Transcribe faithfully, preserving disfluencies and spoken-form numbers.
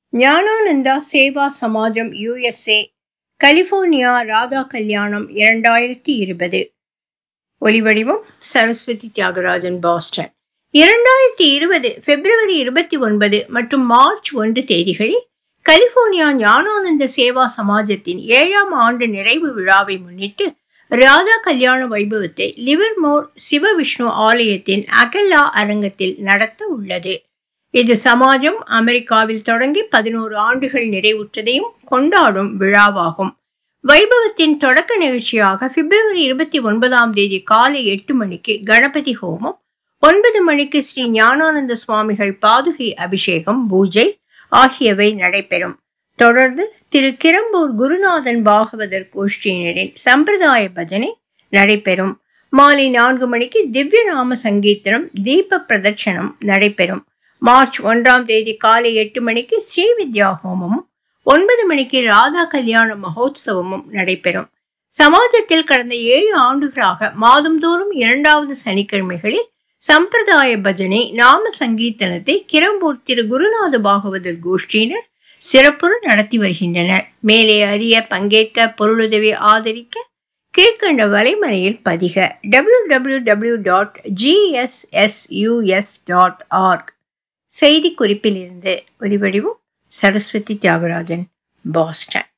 Gnanananda Seva Samajam USA California Radha Kalyanam இரண்டாயிரத்தி இருபது. ஒலிவடிவம் சரஸ்வதி தியாகராஜன், பாஸ்டன். இரண்டாயிரத்தி இருபது பிப்ரவரி இருபத்தி ஒன்பது மற்றும் மார்ச் ஒன்று தேதிகளில் கலிபோர்னியா ஞானானந்த சேவா சமாஜத்தின் ஏழாம் ஆண்டு நிறைவு விழாவை முன்னிட்டு ராதா கல்யாண வைபவத்தை லிவர்மோர் சிவ விஷ்ணு ஆலயத்தின் அகல்லா அரங்கத்தில் நடத்த உள்ளது. இது சமாஜம் அமெரிக்காவில் தொடங்கி பதினோரு ஆண்டுகள் நிறைவுற்றதையும் கொண்டாடும் விழாவாகும். வைபவத்தின் தொடக்க நிகழ்ச்சியாக பிப்ரவரி இருபத்தி ஒன்பதாம் தேதி காலை எட்டு மணிக்கு கணபதி ஹோமம், ஒன்பது மணிக்கு ஸ்ரீ ஞானானந்த சுவாமிகள் பாதுகை அபிஷேகம், பூஜை ஆகியவை நடைபெறும். தொடர்ந்து திரு கிரம்பூர் குருநாதன் பாகவதர் கோஷ்டியினரின் சம்பிரதாய பஜனை நடைபெறும். மாலை நான்கு மணிக்கு திவ்ய நாம சங்கீர்த்தனம், தீப பிரதட்சணம் நடைபெறும். மார்ச் ஒன்றாம் தேதி காலை எட்டு மணிக்கு ஸ்ரீ வித்யா ஹோமமும், ஒன்பது மணிக்கு ராதா கல்யாண மகோத்சவமும் நடைபெறும். சமாஜத்தில் கடந்த ஏழு ஆண்டுகளாக மாதந்தோறும் இரண்டாவது சனிக்கிழமைகளில் சம்பிரதாய பஜனை, நாம சங்கீர்த்தனத்தை கிரம்பூர் திரு குருநாத பாகவதர் கோஷ்டியினர் சிறப்புற நடத்தி வருகின்றனர். மேலே அறிய, பங்கேற்க, பொருளுதவி ஆதரிக்க கீழ்கண்ட வலைமறையில் பதிக. W W W dot G S S U S dot org. செய்தி குறிப்பிலிருந்து ஒலிவடிவம் சரஸ்வதி தியாகராஜன், பாஸ்டன்.